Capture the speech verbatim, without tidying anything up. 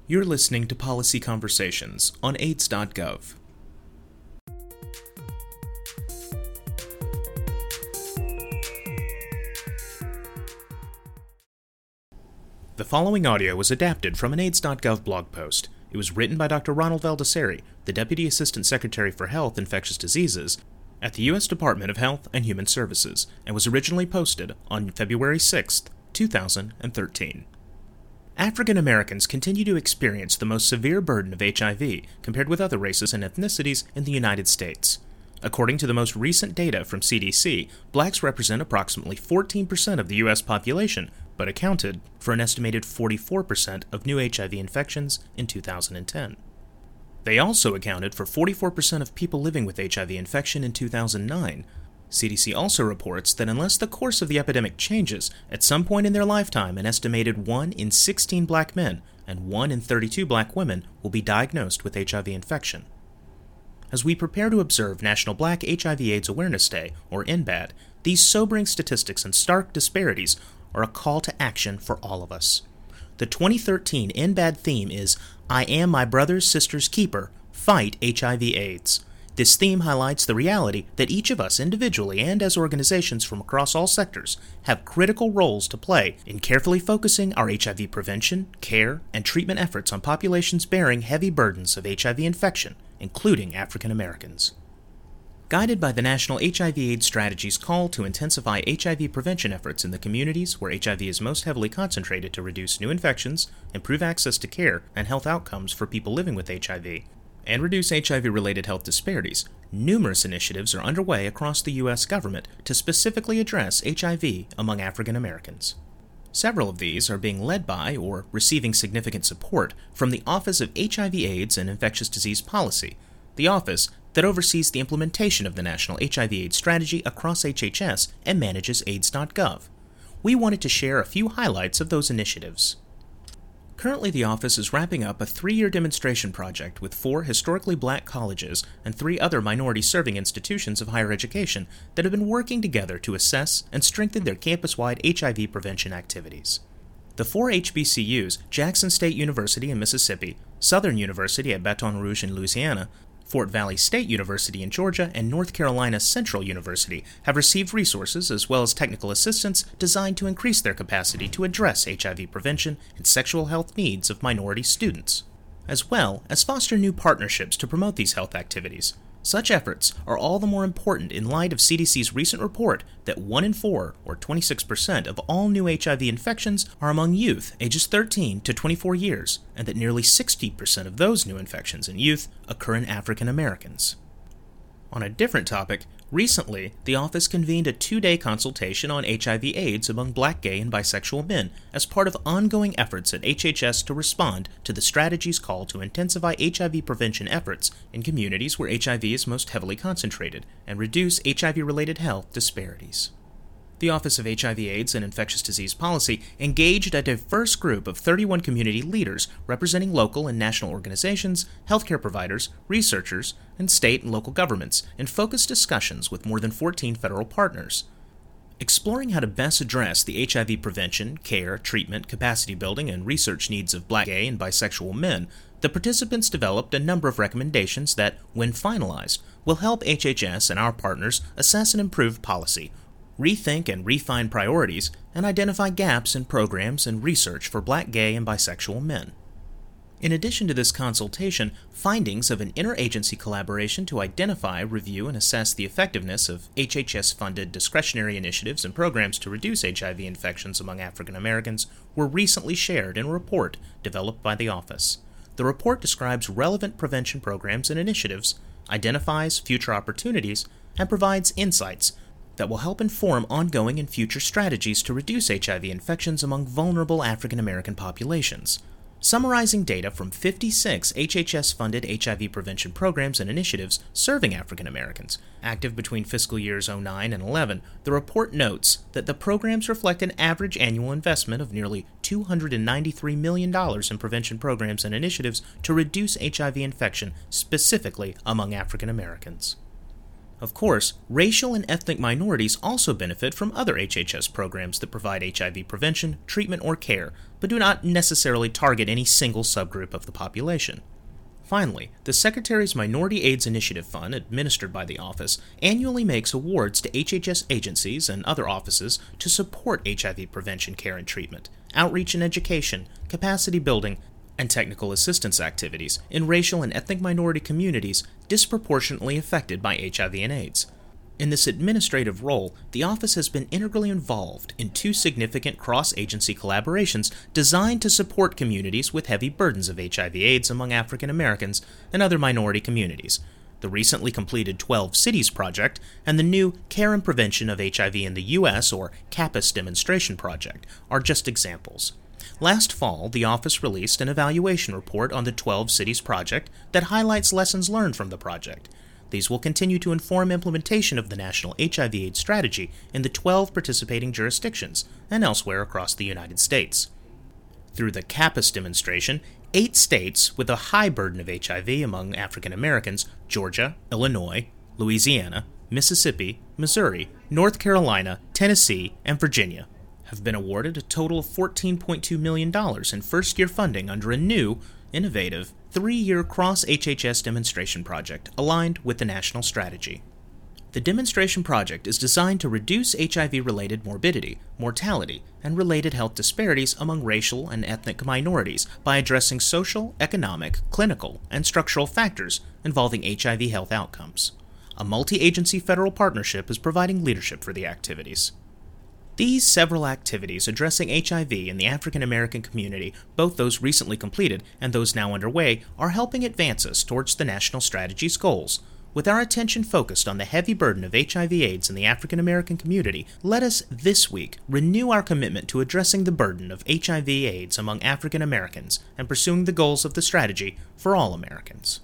You're listening to Policy Conversations on AIDS dot gov. The following audio was adapted from an AIDS dot gov blog post. It was written by Doctor Ronald Valdiserri, the Deputy Assistant Secretary for Health, Infectious Diseases at the U S Department of Health and Human Services, and was originally posted on February sixth, two thousand thirteen. African Americans continue to experience the most severe burden of H I V compared with other races and ethnicities in the United States. According to the most recent data from C D C, blacks represent approximately fourteen percent of the U S population, but accounted for an estimated forty-four percent of new H I V infections in two thousand ten. They also accounted for forty-four percent of people living with H I V infection in two thousand nine. C D C also reports that unless the course of the epidemic changes, at some point in their lifetime, an estimated one in sixteen black men and one in thirty-two black women will be diagnosed with H I V infection. As we prepare to observe National Black H I V AIDS Awareness Day, or N B A D, these sobering statistics and stark disparities are a call to action for all of us. The twenty thirteen N B A D theme is, "I am my brother's sister's keeper, fight H I V AIDS." This theme highlights the reality that each of us individually and as organizations from across all sectors have critical roles to play in carefully focusing our H I V prevention, care, and treatment efforts on populations bearing heavy burdens of H I V infection, including African Americans. Guided by the National H I V AIDS Strategy's call to intensify H I V prevention efforts in the communities where H I V is most heavily concentrated to reduce new infections, improve access to care and health outcomes for people living with H I V, and reduce H I V-related health disparities, numerous initiatives are underway across the U S government to specifically address H I V among African Americans. Several of these are being led by or receiving significant support from the Office of H I V AIDS and Infectious Disease Policy, the office that oversees the implementation of the National H I V AIDS Strategy across H H S and manages AIDS dot gov. We wanted to share a few highlights of those initiatives. Currently, the office is wrapping up a three-year demonstration project with four historically black colleges and three other minority-serving institutions of higher education that have been working together to assess and strengthen their campus-wide H I V prevention activities. The four H B C Us, Jackson State University in Mississippi, Southern University at Baton Rouge in Louisiana, Fort Valley State University in Georgia, and North Carolina Central University have received resources as well as technical assistance designed to increase their capacity to address H I V prevention and sexual health needs of minority students, as well as foster new partnerships to promote these health activities. Such efforts are all the more important in light of C D C's recent report that one in four, or twenty-six percent, of all new H I V infections are among youth ages thirteen to twenty-four years, and that nearly sixty percent of those new infections in youth occur in African Americans. On a different topic, recently, the office convened a two-day consultation on H I V AIDS among black, gay, and bisexual men as part of ongoing efforts at H H S to respond to the strategy's call to intensify H I V prevention efforts in communities where H I V is most heavily concentrated and reduce H I V-related health disparities. The Office of H I V AIDS and Infectious Disease Policy engaged a diverse group of thirty-one community leaders representing local and national organizations, healthcare providers, researchers, and state and local governments in focused discussions with more than fourteen federal partners. Exploring how to best address the H I V prevention, care, treatment, capacity building, and research needs of black, gay, and bisexual men, the participants developed a number of recommendations that, when finalized, will help H H S and our partners assess and improve policy, rethink and refine priorities, and identify gaps in programs and research for black, gay, and bisexual men. In addition to this consultation, findings of an interagency collaboration to identify, review, and assess the effectiveness of H H S-funded discretionary initiatives and programs to reduce H I V infections among African Americans were recently shared in a report developed by the office. The report describes relevant prevention programs and initiatives, identifies future opportunities, and provides insights that will help inform ongoing and future strategies to reduce H I V infections among vulnerable African American populations. Summarizing data from fifty-six H H S-funded H I V prevention programs and initiatives serving African Americans, active between fiscal years oh nine and eleven, the report notes that the programs reflect an average annual investment of nearly two hundred ninety-three million dollars in prevention programs and initiatives to reduce H I V infection, specifically among African Americans. Of course, racial and ethnic minorities also benefit from other H H S programs that provide H I V prevention, treatment, or care, but do not necessarily target any single subgroup of the population. Finally, the Secretary's Minority AIDS Initiative Fund, administered by the office, annually makes awards to H H S agencies and other offices to support H I V prevention care and treatment, outreach and education, capacity building, and technical assistance activities in racial and ethnic minority communities disproportionately affected by H I V and AIDS. In this administrative role, the office has been integrally involved in two significant cross-agency collaborations designed to support communities with heavy burdens of H I V AIDS among African Americans and other minority communities. The recently completed twelve Cities Project and the new Care and Prevention of H I V in the U S, or CAPAS Demonstration Project, are just examples. Last fall, the office released an evaluation report on the twelve Cities Project that highlights lessons learned from the project. These will continue to inform implementation of the National H I V AIDS Strategy in the twelve participating jurisdictions and elsewhere across the United States. Through the CAPAS demonstration, eight states with a high burden of H I V among African Americans, Georgia, Illinois, Louisiana, Mississippi, Missouri, North Carolina, Tennessee, and Virginia, have been awarded a total of fourteen point two million dollars in first-year funding under a new, innovative, three-year cross-H H S demonstration project aligned with the national strategy. The demonstration project is designed to reduce H I V-related morbidity, mortality, and related health disparities among racial and ethnic minorities by addressing social, economic, clinical, and structural factors involving H I V health outcomes. A multi-agency federal partnership is providing leadership for the activities. These several activities addressing H I V in the African American community, both those recently completed and those now underway, are helping advance us towards the national strategy's goals. With our attention focused on the heavy burden of H I V AIDS in the African American community, let us this week renew our commitment to addressing the burden of H I V AIDS among African Americans and pursuing the goals of the strategy for all Americans.